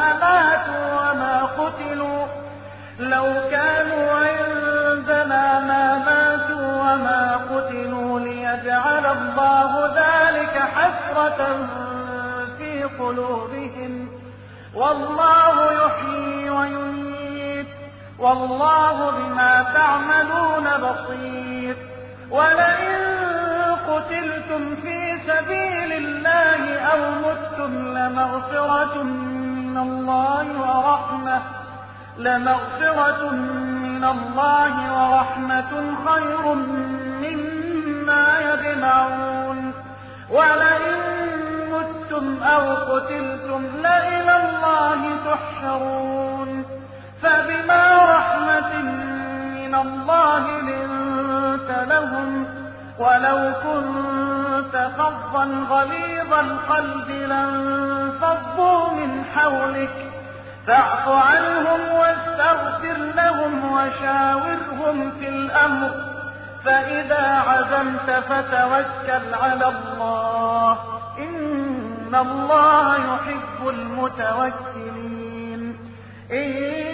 الله ذلك حسرة في قلوبهم والله يحيي ويميت والله بما تعملون بصير. ولئن قتلتم في سبيل الله أو متم لمغفرة من الله ورحمة لمغفرة من الله ورحمة خير مما يجمعون. ولئن متم أو قتلتم لإلى الله تحشرون. فبما رحمة من الله لنت لهم ولو كنت فظا غليظ القلب لانفضوا من حولك فاعف عنهم واستغفر لهم وشاورهم في الأمر فإذا عزمت فتوكل على الله إن الله يحب المتوكلين. إن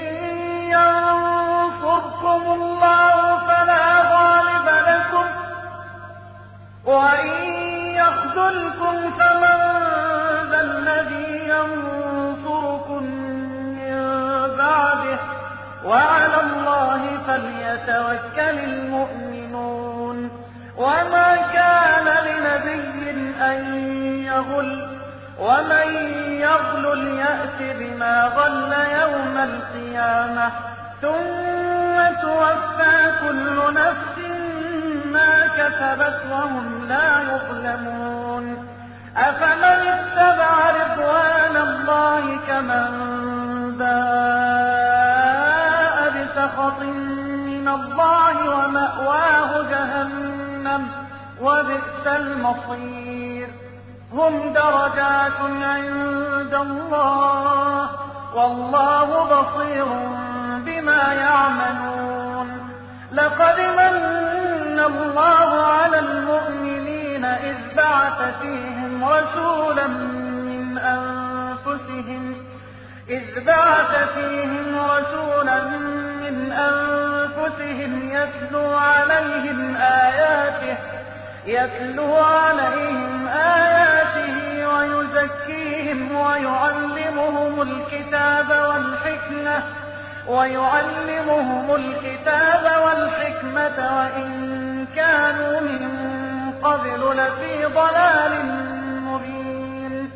ينصركم الله فلا غالب لكم وإن يخذلكم فمن ذا الذي ينصركم من بعده وعلى الله فليتوكل المؤمنون. وما كان لنبي أن يغل ومن يغل يأت بما غل يوم القيامة ثم توفى كل نفس ما كسبت وهم لا يظلمون. أفمن اتبع رضوان الله كمن باء بسخط من الله ومأواه جهنم وبئس المصير. هم درجات عند الله والله بصير بما يعملون. لقد من الله على المؤمنين إذ بعث فيهم رسولا من أنفسهم إذ بعث فيهم رسولا من أنفسهم يتلو عليهم آياته يتلو عليهم آياته ويزكيهم ويعلمهم الكتاب والحكمة ويعلمهم الكتاب والحكمة وإن كانوا من قبل لفي ضلال مبين.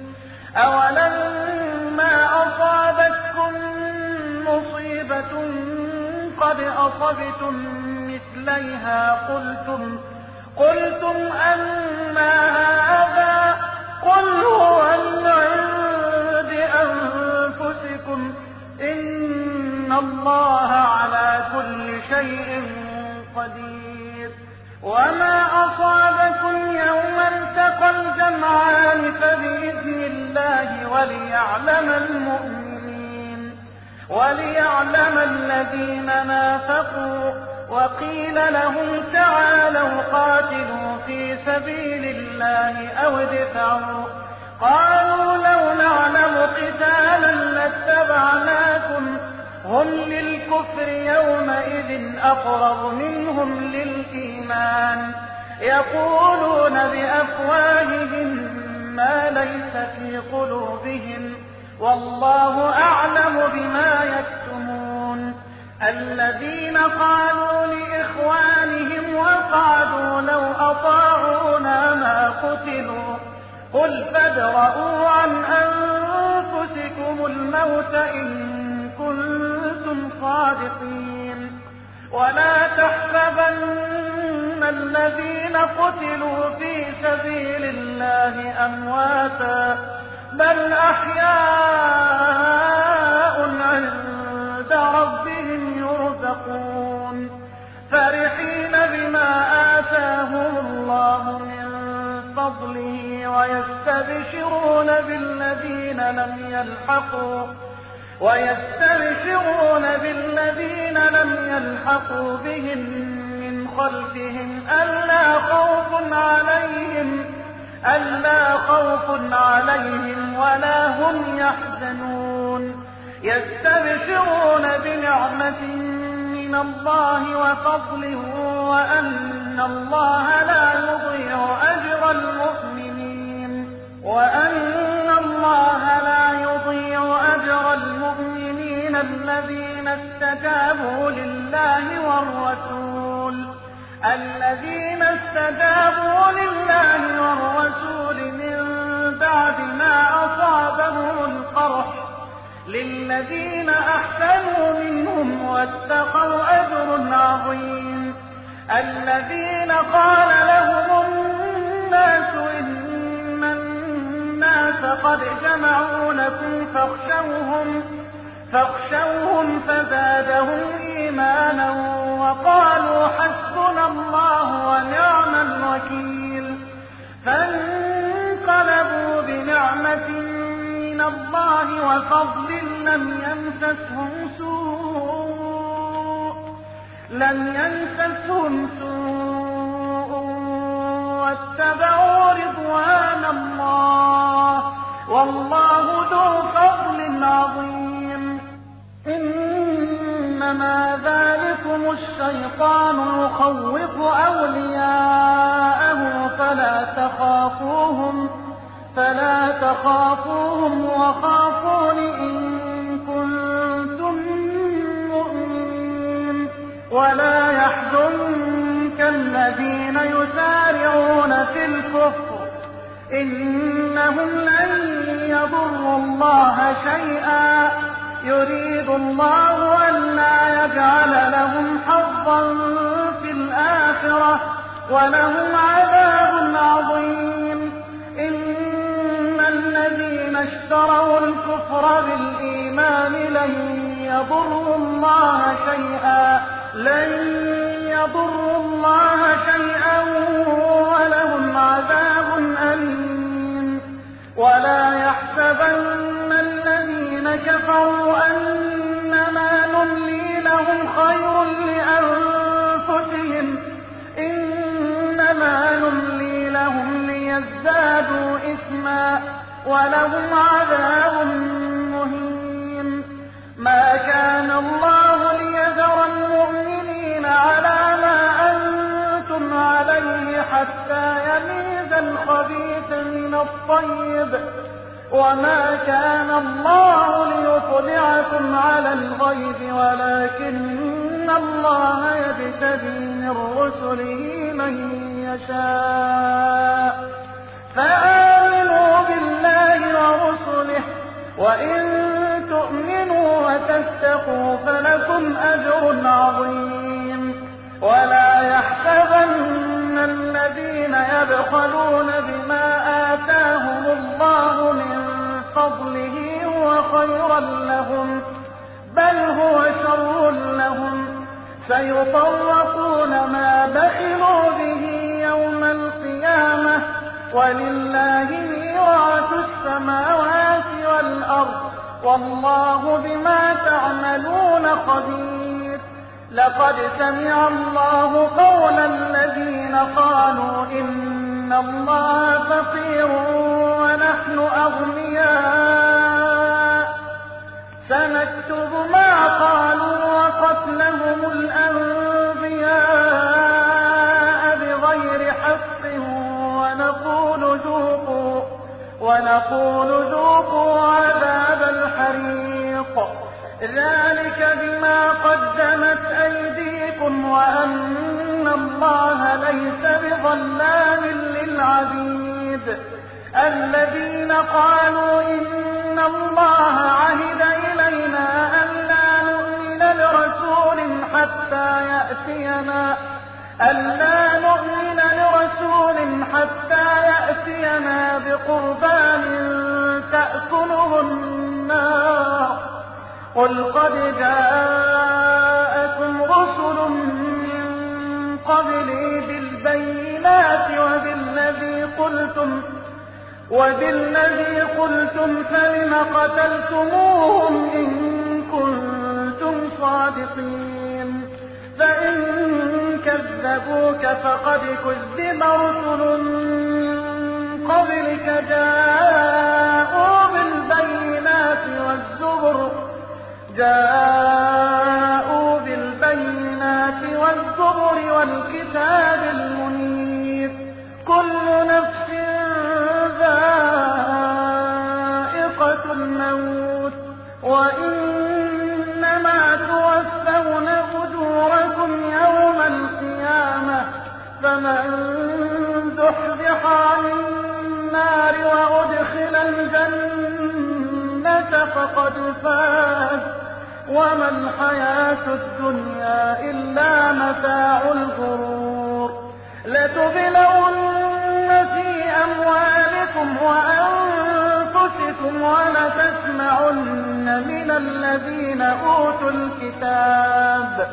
أولما أصابتكم مصيبة قد أصبتم مثليها قلتم قلتم أنى هذا قل هو من عند أنفسكم إن الله على كل شيء قدير. وما أصابكم يوم التقى الجمعان فبإذن الله وليعلم المؤمنين وليعلم الذين نافقوا. وقيل لهم تعالوا قاتلوا في سبيل الله أو ادفعوا قالوا لو نعلم قتالا لاتبعناكم هم للكفر يومئذ أقرب منهم للإيمان يقولون بأفواههم ما ليس في قلوبهم والله أعلم بما يكتمون. الذين قالوا لإخوانهم وقعدوا لو أطاعونا ما قتلوا قل فادرءوا عن أنفسكم الموت إن كنتم صادقين. ولا تحسبن الذين قتلوا في سبيل الله أمواتا بل أحياء عند ربهم يرزقون فرحين بما آتاهم الله من فضله ويستبشرون بالذين لم يلحقوا ويستبشرون بالذين لم يلحقوا بهم من خلفهم ألا خوف عليهم ألا خوف عليهم ولا هم يحزنون يستبشرون بنعمة من الله وفضله وأن الله لا يضيع أجر الذين استجابوا لله والرسول من بعد ما أصابهم القرح للذين أحسنوا منهم واتقوا أجر عظيم. الذين قال لهم الناس إن الناس قد جمعوا لكم فاخشوهم فاخشوهم فزادهم إيمانا وقالوا حسبنا الله ونعم الوكيل. فانقلبوا بنعمة من الله وفضل لم يمسسهم سوء لم يمسسهم سوء واتبعوا رضوان الله والله ذو فضل عظيم. إنما ذلكم الشيطان يخوف أولياءه فلا تخافوهم فلا تخافوهم وخافون إن كنتم مؤمنين. ولا يحزنك الذين يسارعون في الكفر إنهم لن يضروا الله شيئا يريد الله ألا يجعل لهم حظا في الآخرة ولهم عذاب عظيم. إن الذين اشتروا الكفر بالإيمان لن يضروا الله شيئا لن يضروا الله شيئا ولهم عذاب أليم. ولا يحسبن الذين كفروا أنما نملي لهم خير لأنفسهم إنما نملي لهم ليزدادوا إثما ولهم عذاب مهين. ما كان الله ليذر المؤمنين على ما أنتم عليه حتى يميز الخبيث من الطيب وما كان الله ليطلعكم على الغيب ولكن الله يجتبي من رسله من يشاء. فآمنوا بالله ورسله وإن تؤمنوا وتتقوا فلكم أجر عظيم. ولا يحسبن الذين يبخلون بما آتاهم الله من فضله هو خيرا لهم بل هو شر لهم سيطوقون ما بخلوا به يوم القيامة ولله ميراث السماوات والأرض والله بما تعملون خبير. لقد سمع الله قول الذين قالوا إن الله فقير ونحن أغنياء سنكتب ما قالوا وقتلهم الأنبياء بغير حق ونقول ذوقوا ونقول ذوقوا عذاب الحريق ذلك بما قدمت أيديكم وأن الله ليس بظلام للعبيد. الذين قالوا إن الله عهد إلينا ألا نؤمن لرسول حتى يأتينا ألا نؤمن لرسول حتى يأتينا بقربان تأكله النار قل قد جاءكم رسل من قبلي بالبينات وبالذي قلتم وبالذي قلتم فلم قتلتموهم إن كنتم صادقين. فإن كذبوك فقد كذب رسل من قبلك جاءوا بالبينات والزبر جاءوا بالبينات والزبر والكتاب المنير. كل نفس ذائقة الموت وإنما توفون أجوركم يوم القيامة من زحزح عن النار وأدخل الجنة فقد فاز وما الحياة الدنيا إلا متاع الغرور لتبلون في أموالكم وأنفسكم ولتسمعن من الذين أوتوا الكتاب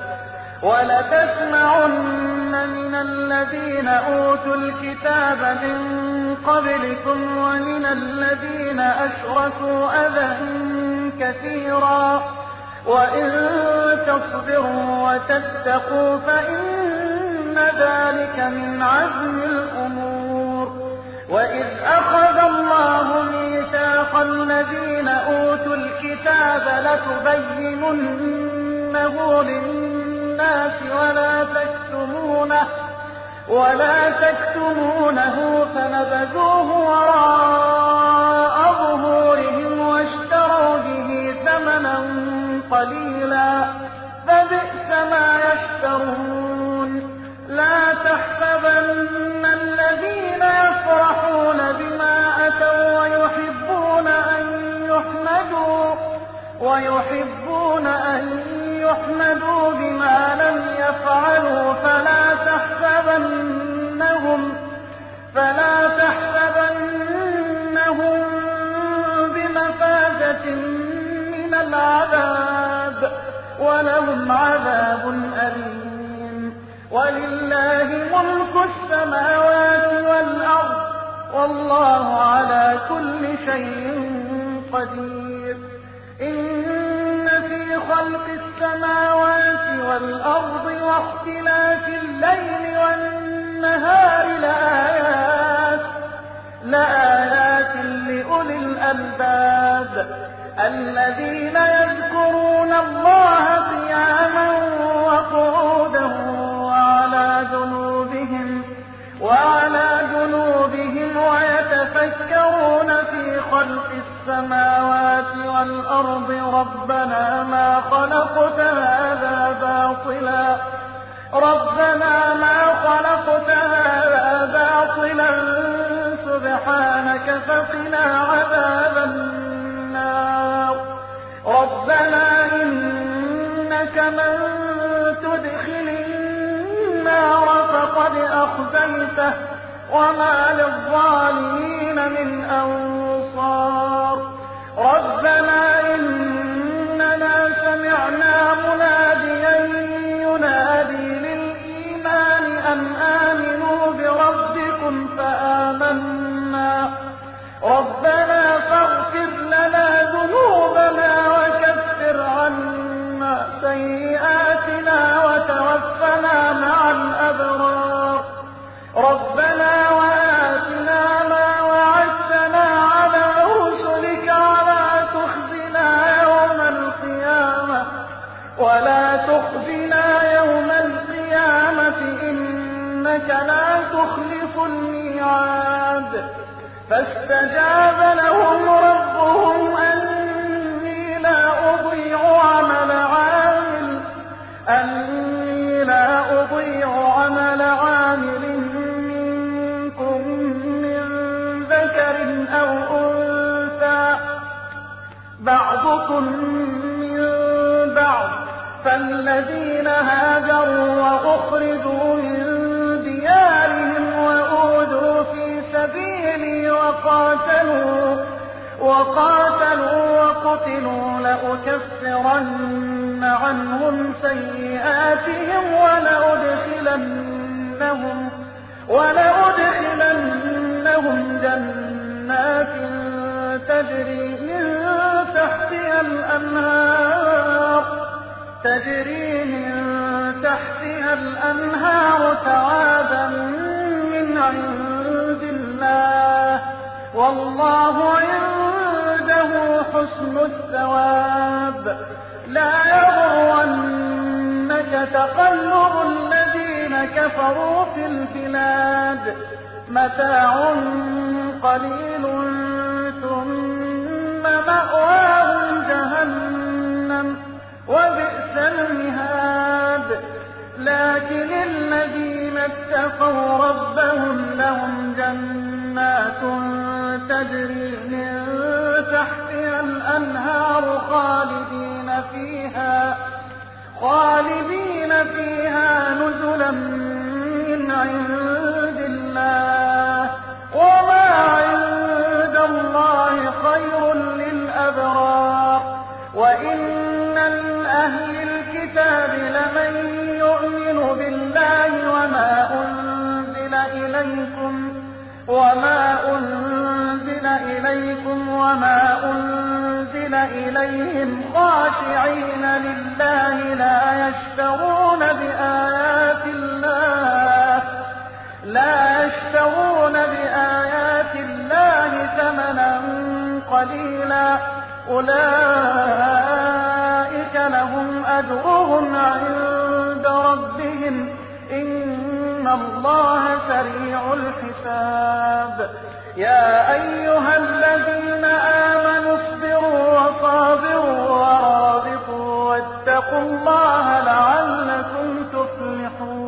ولتسمعن من الذين أوتوا الكتاب من قبلكم ومن الذين أشركوا أذى كثيرا وإن تصبروا وتتقوا فإن ذلك من عزم الأمور وإذ أخذ الله ميثاق الذين أوتوا الكتاب لتبيننه للناس ولا تكتمونه ولا تكتمونه فنبذوه وراء ظهورهم واشتروا به ثمنا قليلا فبئس ما يشترون لا تحسبن الذين يفرحون بما أتوا ويحبون أن يحمدوا ويحبون أن يحمدوا بما لم يفعلوا فلا تحسبنهم فلا تحسبنهم بمفازة من العذاب ولهم عذاب أليم ولله ملك السماوات والأرض والله على كل شيء قدير إن في خلق السماوات والأرض واختلاف الليل والنهار لآيات لآيات لأولي الألباب الذين يذكرون الله قياما وقعودا وعلى جنوبهم وعلى جنوبهم ويتفكرون في خلق السماوات والأرض ربنا ما خلقت هذا باطلا ربنا ما خلقت هذا باطلا سبحانك فقنا عذاب النار ربنا إنك من تدخل النار فقد أخزيته وما للظالمين من أنصار ربنا إننا سمعنا مناديا ينادي للإيمان أن آمنوا بربكم فآمنا ربنا فاغفر لنا ذنوبنا وكفر عنا سيئاتنا وتوفنا مع الأبرار ربنا وآتنا ما وعدتنا على رسلك ولا تخزنا يوم القيامة ولا تخزنا يوم القيامة إنك لا تخلف الميعاد فاستجاب لهم ربهم أني لا أضيع عمل عامل أني لا أضيع عمل عامل منكم من ذكر أو أنثى بعضكم من بعض فالذين هاجروا وأخرجوا من ديارهم وأوذوا في سبيلي وقاتلوا وقاتلوا وقتلوا لأكفرن عنهم سيئاتهم ولأدخلنهم ولأدخلنهم جنات تجري من تحتها الأنهار تجري من تحتها الأنهار ثوابا من عند الله والله عنده حسن الثواب لا يغرنك تقلب الذين كفروا في البلاد متاع قليل ثم مأواهم جهنم وبئس المهاد لكن الذين اتقوا ربهم لهم جنات تجري من تحتها الأنهار خالدين فيها خالدين فيها نزلا من عند الله وما عند الله خير للأبرار. وإن من أهل الكتاب لمن يؤمن بالله وما أنزل إليكم وما أنزل إليكم وما أنزل إليهم خاشعين لله لا يشترون بآيات الله لا يشترون بآيات الله ثمنا قليلا أولئك لهم أجرهم عند ربهم إن الله سريع الحساب. يا أيها الذين آمنوا اصبروا وصابروا ورابطوا واتقوا الله لعلكم تفلحون.